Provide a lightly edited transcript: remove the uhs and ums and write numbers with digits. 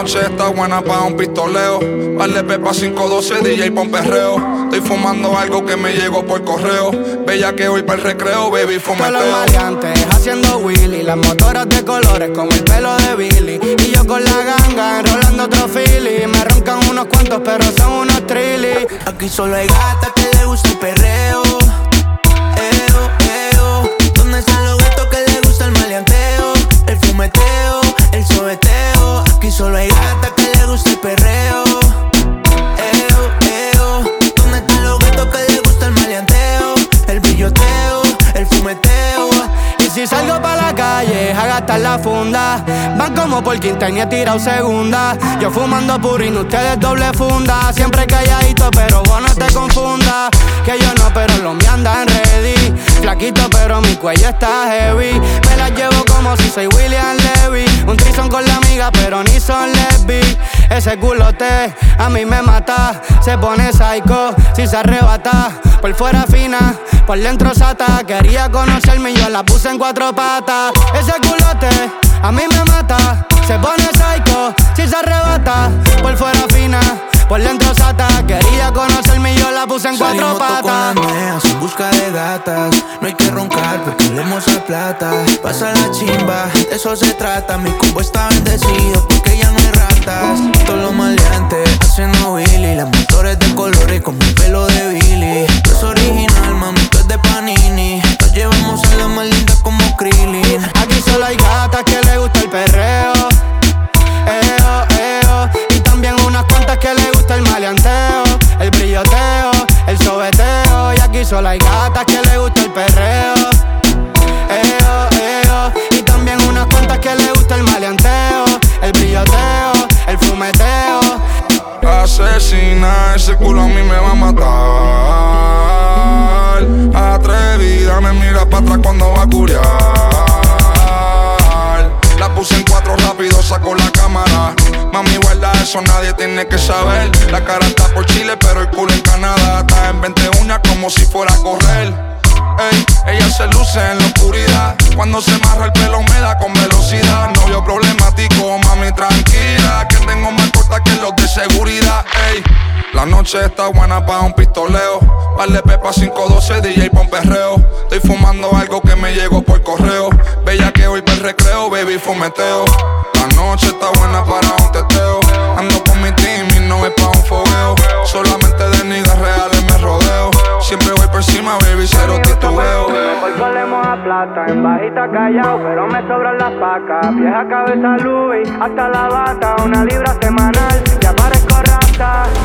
noche está buena pa' un pistoleo. Vale pepa 512, DJ pa' un perreo. Estoy fumando algo que me llegó por correo. Bella que hoy para el recreo, baby, fumeteo. Todos los maleantes haciendo Willy, las motoras de colores como el pelo de Billy. Y yo con la ganga enrolando otro Philly. Me roncan unos cuantos pero son unos trilly. Aquí solo hay gatas que le gusta el perreo. ¿Dónde están los gatos que le gusta el maleanteo? El fumeteo, el sobeteo. Aquí solo hay gatas que le gusta el perreo. ¿Dónde están los gatos que le gusta el maleanteo? El brilloteo, el fumeteo. Y si salgo pa' la calle a gastar la funda, van como por quinta y ni he tirado segunda. Yo fumando purín, ustedes doble funda. Siempre calladito, pero vos no te confundas. Que yo no, pero los míos andan ready. Flaquito, pero mi cuello está heavy. Me la llevo como si soy William Levy. Un trison con la amiga, pero ni son lesbi. Ese culote a mí me mata. Se pone psycho si se arrebata. Por fuera fina, por dentro sata. Quería conocerme y yo la puse en 4 patas. Ese culote a mí me mata. Se pone psycho si se arrebata. Por fuera fina, por dentro sata. Quería conocerme y yo la puse en 4 patas. Con las neas en busca de gatas. No hay que roncar porque olemos a plata. Pasa la chimba, de eso se trata. Mi combo está bendecido porque ya no hay ratas. Todos los maleantes haciendo Willy. Las motores de colores como el pelo de Billy. No es original, mami, tú es de Panini. Nos llevamos a la más linda como Krillin. Aquí solo hay gatas que le gusta el perreo. Y también unas cuantas que le gusta el maleanteo, el brilloteo, el sobeteo. Y aquí solo hay gatas que le gusta el perreo. Y también unas cuantas que le gusta el maleanteo, el brilloteo, el fumeteo. Asesina, ese culo a mí me va a matar. Atrevida, me mira pa' atrás cuando va a curiar. La puse en 4 rápido, saco la cámara. Mami, guarda eso, nadie tiene que saber. La cara está por Chile, pero el culo en Canadá. Está en 20 uñas como si fuera a correr. Ey, ella se luce en la oscuridad. Cuando se marra el pelo me da con velocidad. Novio problemático, mami, tranquila, que tengo más corta que los de seguridad. Ey, la noche está buena pa' un pistoleo. Vale pepa 512, DJ pa' un perreo. Estoy fumando algo que me llegó por correo. Bella que hoy para el recreo, baby, fumeteo. La noche está buena para un teteo. Ando con mi team y no es pa' un fogueo. Solamente de niggas reales me rodeo. Siempre voy por encima, baby, cero titubeo. Hoy solemos a plata, en bajita callao, pero me sobran las pacas. Vieja cabeza Louis, hasta la bata, 1 libra semanal, ya parezco rata.